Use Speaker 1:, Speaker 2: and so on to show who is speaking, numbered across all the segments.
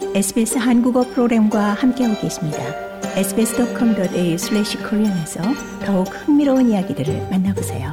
Speaker 1: SBS 한국어 프로그램과 함께하고 계십니다. sbs.com.au/korean에서 더욱 흥미로운 이야기들을 만나보세요.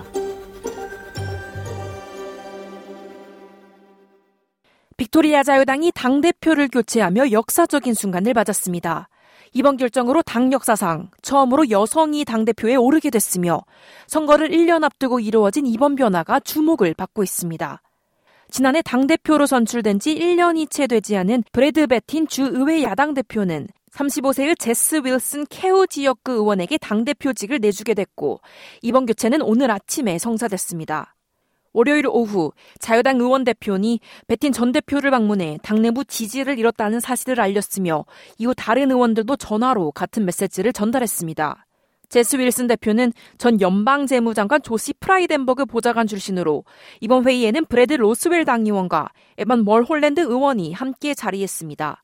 Speaker 2: 빅토리아 자유당이 당대표를 교체하며 역사적인 순간을 맞았습니다. 이번 결정으로 당 역사상 처음으로 여성이 당대표에 오르게 됐으며 선거를 1년 앞두고 이루어진 이번 변화가 주목을 받고 있습니다. 지난해 당대표로 선출된 지 1년이 채 되지 않은 브래드 베틴 주의회 야당 대표는 35세의 제스 윌슨 케우 지역구 의원에게 당대표직을 내주게 됐고 이번 교체는 오늘 아침에 성사됐습니다. 월요일 오후 자유당 의원 대표니 베틴 전 대표를 방문해 당내부 지지를 잃었다는 사실을 알렸으며 이후 다른 의원들도 전화로 같은 메시지를 전달했습니다. 제스 윌슨 대표는 전 연방재무장관 조시 프라이덴버그 보좌관 출신으로 이번 회의에는 브래드 로스웰 당의원과 에반 멀홀랜드 의원이 함께 자리했습니다.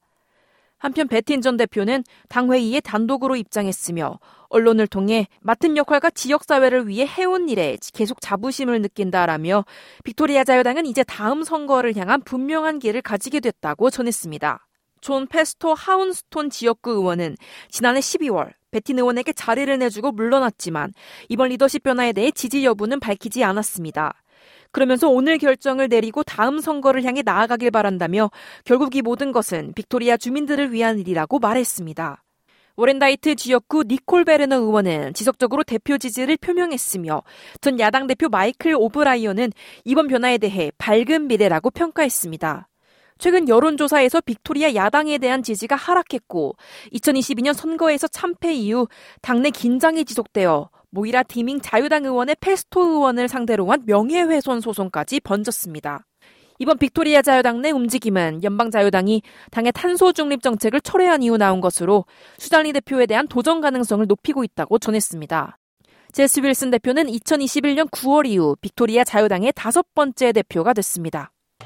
Speaker 2: 한편 베틴 전 대표는 당회의에 단독으로 입장했으며 언론을 통해 맡은 역할과 지역사회를 위해 해온 일에 계속 자부심을 느낀다라며 빅토리아 자유당은 이제 다음 선거를 향한 분명한 길을 가지게 됐다고 전했습니다. 존 페스토 하운스톤 지역구 의원은 지난해 12월 베틴 의원에게 자리를 내주고 물러났지만 이번 리더십 변화에 대해 지지 여부는 밝히지 않았습니다. 그러면서 오늘 결정을 내리고 다음 선거를 향해 나아가길 바란다며 결국 이 모든 것은 빅토리아 주민들을 위한 일이라고 말했습니다. 워렌다이트 지역구 니콜 베르너 의원은 지속적으로 대표 지지를 표명했으며 전 야당 대표 마이클 오브라이언은 이번 변화에 대해 밝은 미래라고 평가했습니다. 최근 여론조사에서 빅토리아 야당에 대한 지지가 하락했고 2022년 선거에서 참패 이후 당내 긴장이 지속되어 모이라 디밍 자유당 의원의 페스토 의원을 상대로 한 명예훼손 소송까지 번졌습니다. 이번 빅토리아 자유당 내 움직임은 연방자유당이 당의 탄소 중립 정책을 철회한 이후 나온 것으로 슈달리 대표에 대한 도전 가능성을 높이고 있다고 전했습니다. 제스 윌슨 대표는 2021년 9월 이후 빅토리아 자유당의 5번째 대표가 됐습니다.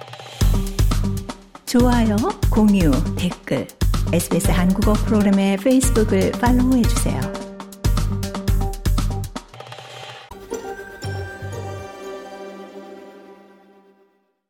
Speaker 1: 좋아요, 공유, 댓글, SBS 한국어 프로그램의 페이스북을 팔로우해주세요.